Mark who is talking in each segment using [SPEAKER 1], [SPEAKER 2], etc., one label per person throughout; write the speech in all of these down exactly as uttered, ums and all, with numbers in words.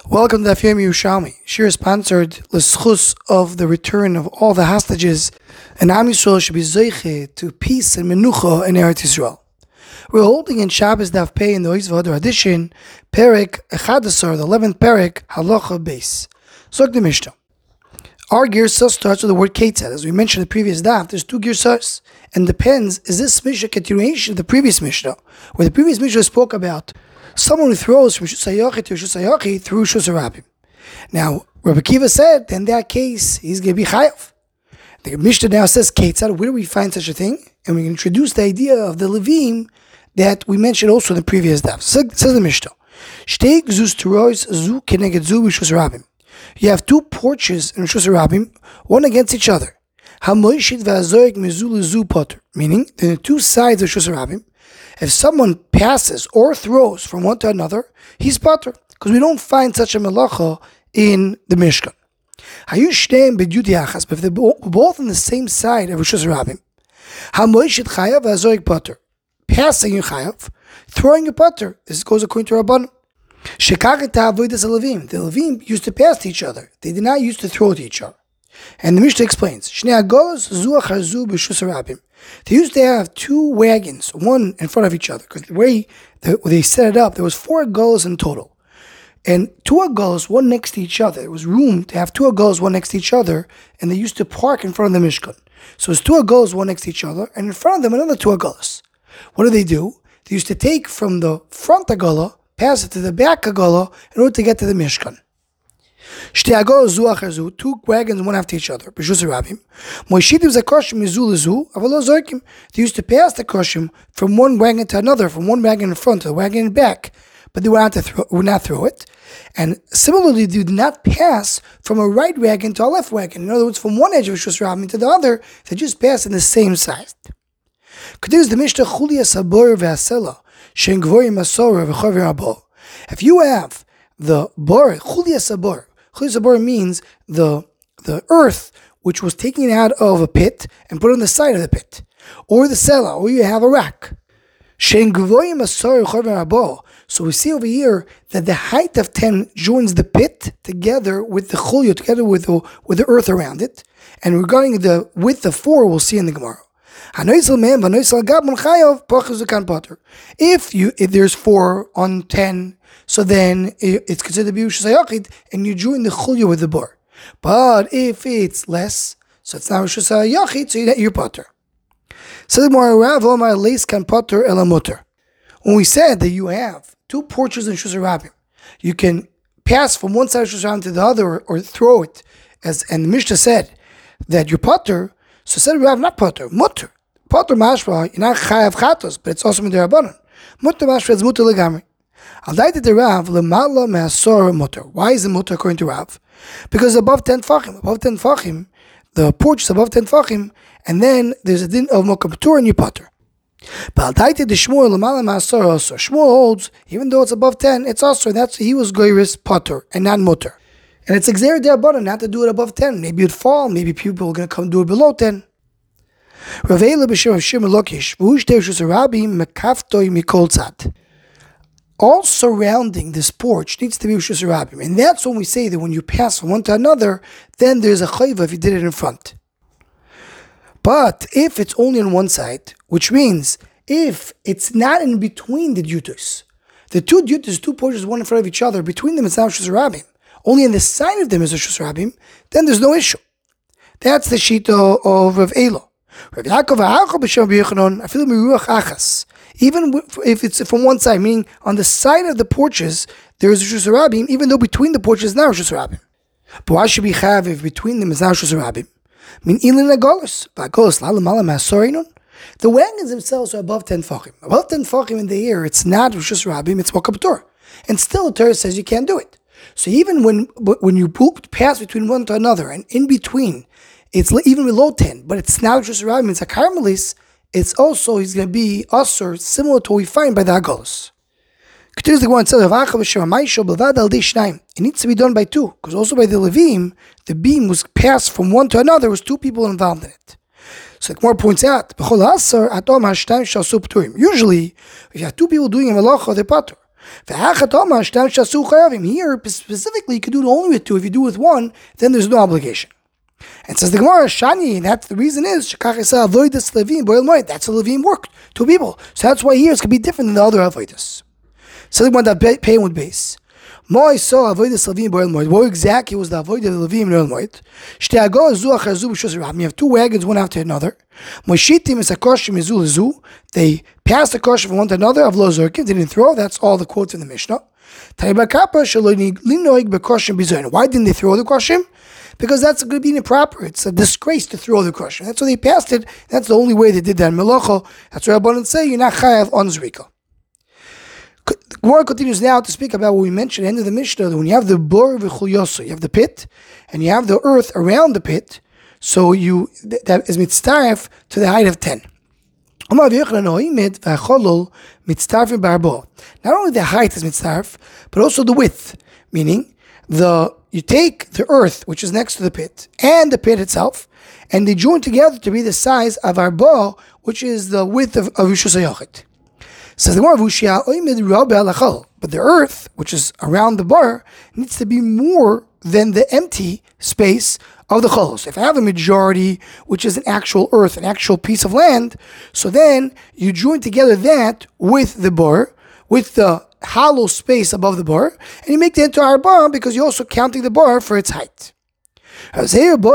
[SPEAKER 1] Welcome to Daf Yomi Yerushalmi. Shir is sponsored l'schus of the return of all the hostages, and Am Yisrael should be zeiche to peace and menucha in Eretz Yisrael. We're holding in Shabbos Daf Pei in the Oiz V'Adar edition, Perek Echadasar, the eleventh Perek, Halacha Beis. Zog the Mishnah. Our Girsah starts with the word Ketzad. As we mentioned in the previous Daf, there's two Girsahs, and depends, is this Mishnah continuation of the previous Mishnah, where the previous Mishnah spoke about someone who throws from Shus HaYachid to Shus HaYachid through Shus HaRabim. Now, Rabbi Akiva said, in that case, he's going to be chayav. The Mishnah now says, Ketzad, where do we find such a thing? And we introduce the idea of the Levim that we mentioned also in the previous daf. Says the Mishnah, Shtei gzus terois zu keneged zu b'Shus HaRabim. You have two porches in Shus HaRabim, one against each other. HaMoishid v'azoik mizu l'zu poter. Meaning, the two sides of Shus HaRabim, if someone passes or throws from one to another, he's potter, because we don't find such a melacha in the Mishkan. Hayu shneim b'yud yachas, but if they're both on the same side of Shus HaRabim, hamoishit chayav v'azoik potter. Passing you chayav, throwing you potter. This goes according to Rabban. Shekachet ha'avodas haLevim. The Levim used to pass to each other. They did not used to throw to each other. And the Mishnah explains, Shnei hagolos zu achar zu b'Shus HaRabim. They used to have two wagons, one in front of each other, because the way they set it up, there was four agolos in total. And two agolos, one next to each other. There was room to have two agolos, one next to each other, and they used to park in front of the Mishkan. So it's two agolos, one next to each other, and in front of them, another two agolos. What do they do? They used to take from the front agola, pass it to the back agola, in order to get to the Mishkan. Two wagons, one after each other. They used to pass the koshim from one wagon to another, from one wagon in front to the wagon in back, but they would not, throw, would not throw it. And similarly, they did not pass from a right wagon to a left wagon. In other words, from one edge of Shus HaRabim to the other, they just pass in the same size. Continues the Mishnah, if you have the bor, chulia sabor, chulia sabor means the the earth which was taken out of a pit and put on the side of the pit, or the sela, or you have a rack. So we see over here that the height of ten joins the pit together with the chulia, together with the, with the earth around it. And regarding the width of four, we'll see in the Gemara. If you if there's four on ten, so then it's considered to be Shus HaYachid, and you join the chulya with the bar. But if it's less, so it's not Shus HaYachid, so you're potter. So when we said that you have two porches in Shus HaRabim, you can pass from one side of Shus HaRabim to the other, or, or throw it, as and the Mishnah said that you're potter. So said Rav, not potter, mutter. Potter mashma, you're not chayav chatos, but it's also midirabanan. Mutter mashma is mutter legamri. Al daita de Rav lemala me'asor mutter. Why is it mutter according to Rav? Because above ten tfachim, above ten tfachim, the porch is above ten tfachim, and then there's a din of mokapatur and you potter. But al daita de Shmuel lemala me'asor also. Shmuel holds, even though it's above ten, it's also, that's he was goyris potter and not mutter. And it's exer de'abanan not to do it above ten. Maybe it'd fall, maybe people are going to come do it below ten. Ravela b'shem of Shimon Lokish, v'ushtei Shus HaRabim mekaftoi mikol tzad. All surrounding this porch needs to be Shus HaRabim, and that's when we say that when you pass from one to another, then there's a chayva if you did it in front. But if it's only on one side, which means if it's not in between the dutus, the two dutus, two porches, one in front of each other, between them it's not Shus HaRabim, only on the side of them is a Shus HaRabim, then there's no issue. That's the shita of Rav Elo. Rav Yaakov ha'achol b'shem b'Yochanan, afilu miruach achas. Even if it's from one side, meaning on the side of the porches, there is a Shus HaRabim, even though between the porches is not a Shus HaRabim. But why should we have if between them is not a Shus HaRabim? Min ilin agolos, v'agolos la'lamala ma'asorinun. The wagons themselves are above ten fachim. Above ten fachim in the air, it's not Shus HaRabim, it's mokapatur. And still, the Torah says you can't do it. So even when when you pass between one to another, and in between, it's even below ten, but it's now Shus HaRabim, it's a karmelis, it's also, he's going to be usher, similar to what we find by the Agolos. Continues the one says, it needs to be done by two, because also by the Levim, the beam was passed from one to another, there was two people involved in it. So the Gemara points out, usually, if you have two people doing a melacha, they're potter. Here, specifically, you can do it only with two. If you do it with one, then there's no obligation. And says the Gemara, Shani, and that's the reason is, that's the Levim worked, two people. So that's why here it's going to be different than the other avodas. So the Gemara that pay with base. Moi saw avodas Levim boil moed. What exactly was the avodah of Levim boil moed? You have two wagons, one after another. Moshitim is a koshim izu lezu. They passed the koshim from one to another. Of lo zorkim, they didn't throw. That's all the quotes in the Mishnah. Why didn't they throw the koshim? Because that's going to be improper. It's a disgrace to throw the koshim. That's why they passed it. That's the only way they did that in Melacha. That's why Rabbanan say you're not chayav on zrika. The Gemara continues now to speak about what we mentioned at the end of the Mishnah, that when you have the bor v'chulyoso, you have the pit, and you have the earth around the pit, so you that is mitztaref to the height of ten. Not only the height is mitztaref, but also the width, meaning the you take the earth, which is next to the pit, and the pit itself, and they join together to be the size of arba, which is the width of Rishus HaYachid. Says the Gemara, but the earth, which is around the bar, needs to be more than the empty space of the cholos. If I have a majority, which is an actual earth, an actual piece of land, so then you join together that with the bar, with the hollow space above the bar, and you make the entire bar because you're also counting the bar for its height. Do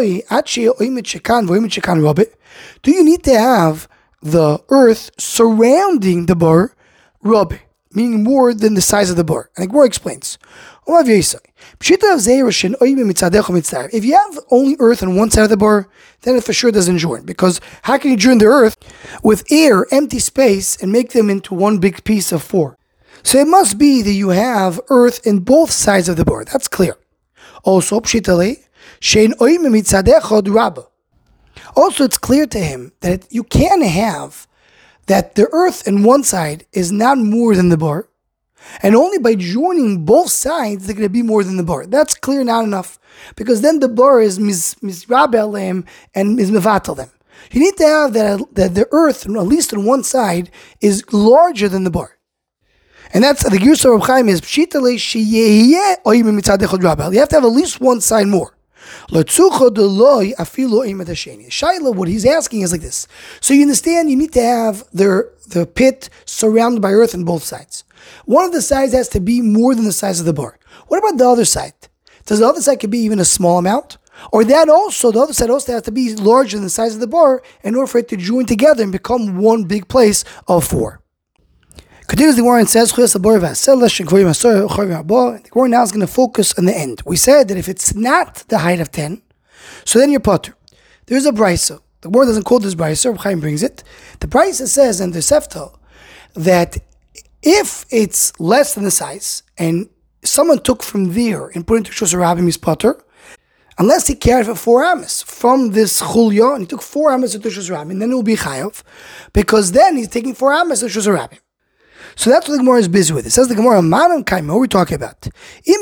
[SPEAKER 1] you need to have the earth surrounding the bar, rubbe, meaning more than the size of the bar? And the Gemara explains. If you have only earth on one side of the bar, then it for sure doesn't join. Because how can you join the earth with air, empty space, and make them into one big piece of four? So it must be that you have earth in both sides of the bar. That's clear. Also, Also, it's clear to him that you can have that the earth in one side is not more than the bar, and only by joining both sides they're going to be more than the bar. That's clear, not enough, because then the bar is mizrabel them and is mevatel them. You need to have that, that the earth, at least on one side, is larger than the bar. And that's the Girsa of Reb Chaim is pshitale sheyeh oyim mitzadech od rabel. You have to have at least one side more. Shaila, what he's asking is like this. So you understand, you need to have the, the pit surrounded by earth on both sides. One of the sides has to be more than the size of the bar. What about the other side? Does the other side could be even a small amount? Or that also, the other side also has to be larger than the size of the bar in order for it to join together and become one big place of four. Continues the Gemara and says, the Gemara now is going to focus on the end. We said that if it's not the height of ten, so then you're potter. There's a brisa. The Gemara doesn't quote this brisa, Reb Chaim brings it. The brisa says in the Sefta that if it's less than the size and someone took from there and put into Shus Rabim his potter, unless he carried for four amas from this chulya and he took four amas into Shus Rabim, then it will be chayav, because then he's taking four amas to Shus Rabim. So that's what the Gemara is busy with. It says the Gemara, Maram Kaima, what are we talking about? If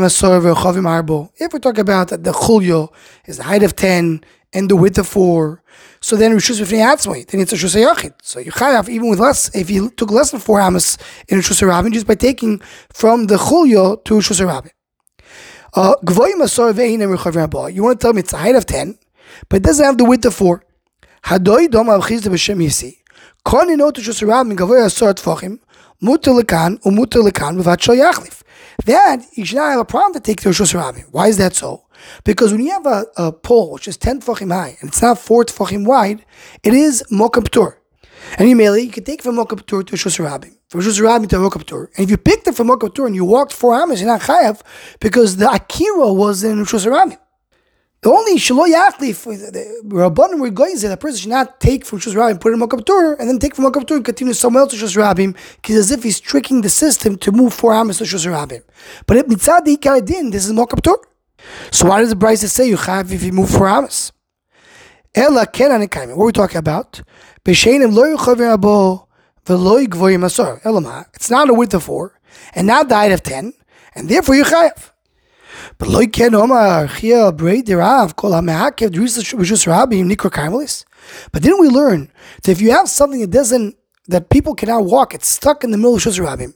[SPEAKER 1] we talk about that the chulyo is the height of ten and the width of four, so then Rishus B'fnei Atzmai, then it's a Rishus HaYachid. So you chayav even with less, if you took less than four amas in Rishus HaRabim, just by taking from the chulyo to Rishus HaRabim. Uh, you want to tell me it's a height of ten, but it doesn't have the width of four. Hadoi dom avchizda b'shem yisi. Kon ino to Rishus HaRabim gavoy asor tfachim. That you should not have a problem to take to Rishus Rabim. Why is that so? Because when you have a, a pole which is ten tefachim high and it's not four tefachim wide, it is Mokam Ptur. And you merely you can take from Mokam Ptur to Rishus Rabim, from Rishus Rabim to Mokam Ptur. And if you picked it from Mokam Ptur and you walked four amas, you're not chayav because the Akira was in Rishus Rabim. The only Shelo Yachlif, the Rabbanim were going to say the person should not take from Rishus Rabim, put it in Mokam Ptur, and then take from Mokam Ptur and continue somewhere else to Rishus Rabim, because as if he's tricking the system to move four amas to Rishus Rabim. But if Mitzad the Ikar Din, this is Mokam Ptur. So why does the Brisa say you have if you move four amas? Ela Kenan Ekaim. What are we talking about? B'sheinim lo yuchavir abo v'lo yigvoyim asor. Elama. It's not a width of four, and not the height of ten, and therefore you chayav. But lo ken omar chia brei derav kol hamehakev d'rishus Rishus Rabim nikra karmelis. But didn't we learn that if you have something that doesn't, that people cannot walk, it's stuck in the middle of Rishus Rabim,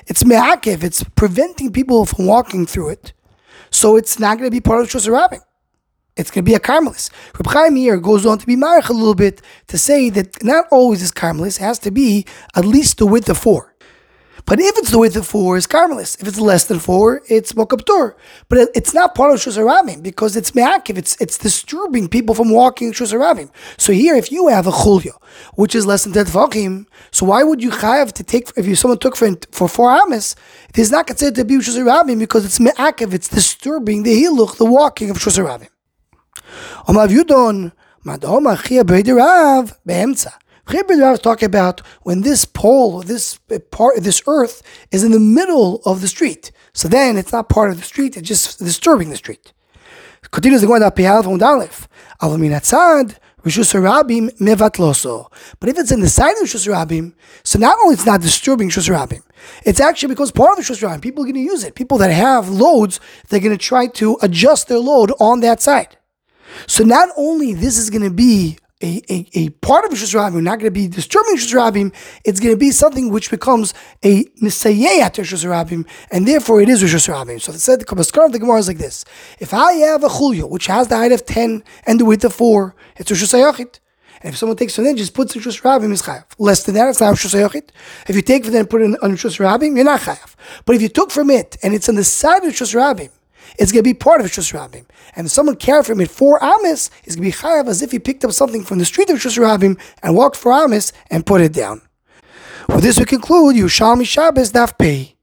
[SPEAKER 1] it's me'akev, it's preventing people from walking through it. So it's not going to be part of Shus Rabim. It's going to be a Carmelis. Reb Chaim here goes on to be marich a little bit to say that not always is Carmelis, it has to be at least the width of four. But if it's the width of four, it's Carmelis. If it's less than four, it's Mokab Tur. But it's not part of Shus Rabim because it's me'akev. It's it's disturbing people from walking Shus Rabim. So here, if you have a chulya, which is less than ten tefachim, so why would you chayav to take, if you someone took for for four amas, it is not considered to be Shus Rabim because it's me'akev. It's disturbing the hiluch, the walking of Shus Rabim. Amav Yudon, Madom Achia Beidirav Beemtza. Rav talking about when this pole, this part, this earth is in the middle of the street. So then it's not part of the street; it's just disturbing the street. Continues the going up Pihal from Dalef. Alaminatzad Rishus Rabim Mevatloso. But if it's in the side of Rishus Rabim, so not only it's not disturbing Rishus Rabim, it's actually because part of the Rishus Rabim, people are going to use it. People that have loads, they're going to try to adjust their load on that side. So not only this is going to be A, a, a part of Rishus Rabim, not going to be disturbing Rishus Rabim, it's going to be something which becomes a Misayeh to Rishus Rabim, and therefore it is Rishus Rabim. So it said the Kabaskar of the Gemara is like this: if I have a chulya which has the height of ten and the width of four, it's Rishus Hayachit. And if someone takes from then just puts Rishus Rabim, is chayav. Less than that, it's not Rishus Hayachit. If you take from then and put it on Rishus Rabim, you're not chayav. But if you took from it and it's on the side of Rishus Rabim, it's going to be part of Rishus Rabim. And if someone carried from it four amis, it's going to be chayav as if he picked up something from the street of Rishus Rabim and walked four amis and put it down. With this we conclude Yerushalmi Shabbos Daf Pei.